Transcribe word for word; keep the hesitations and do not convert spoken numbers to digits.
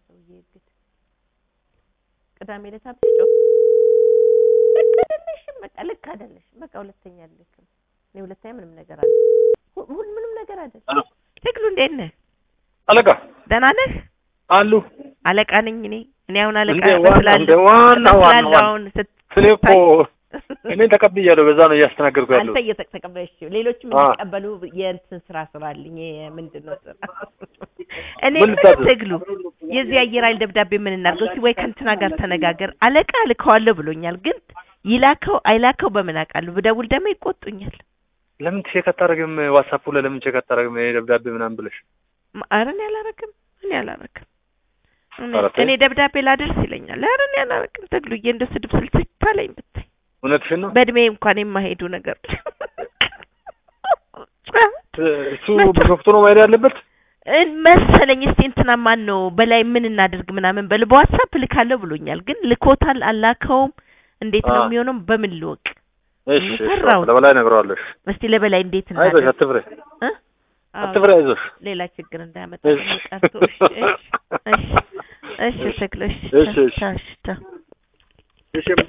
ሰውዬ እግድ ቅዳሜ ለታብጆ ለካደለሽም በቃ ለካደለሽ በቃ ሁለተኛ ልክም እኔ ሁለተኛ ምንም ነገር አለ ሁሉ ምንም ነገር አይደለም ትግሉ እንዴት ነህ አለቃ ደህና ነህ አሉ አለቃ ነኝ እኔ እኔ አሁን አለቃ መስላለሁ ዋና ዋናውን ስለኮ እኔ ተቀብያለሁ በዛ ነው ያስተናገርኩ ያለው አንተ እየተቀበልሽ ሌሎችም እንዲቀበሉ የእንትን ስራ ስራልኝ ምንድነው ስራ እኔ ትግሉ የዚህ አየር ኃይል ደብዳቤ ምን እናርገው ሲወይ ከንትና ጋር ተነጋገር አለቃ ልከዋለሁ ብሎኛል ግን ይላከው አይላከው በምን አቃሉ በደውል ደም ይቆጡኛል ለምን ቼክ አታረግም ዋትስአፕ ላይ ለምን ቼክ አታረግም ደብዳቤ ምናምን ብለሽ አረን ያላረክም እኔ ያላረክም እኔ ደብዳቤ ላደርስ ይለኛል አረን ያላረክም ትግሉዬ እንደ ስድብ ስልትታለኝ ብታይ እውነትሽን ነው በእድሜ እንኳን የማይሄዱ ነገር እሱ በሾፍቶ ነው ማይር ያለበት መሰለኝ እስቲ እንትና ማን ነው በላይ ምን እናድርግ ምናምን በል በዋትስአፕ ልካለው ብሎኛል ግን ልኮታል አላከውም እንዴት ነው የሚሆነው በምን ልወቅ እሺ ለበላይ ነግረዋለሽ እስቲ ለበላይ እንዴት እናድርግ አይዞሽ አትፍሬ እ አትፍሬ አይዞሽ ሌላ ችግር እንዳያመጣ ቀርቶ እሺ እሺ እሺ ተክለሽ እሺ እሺ እሺ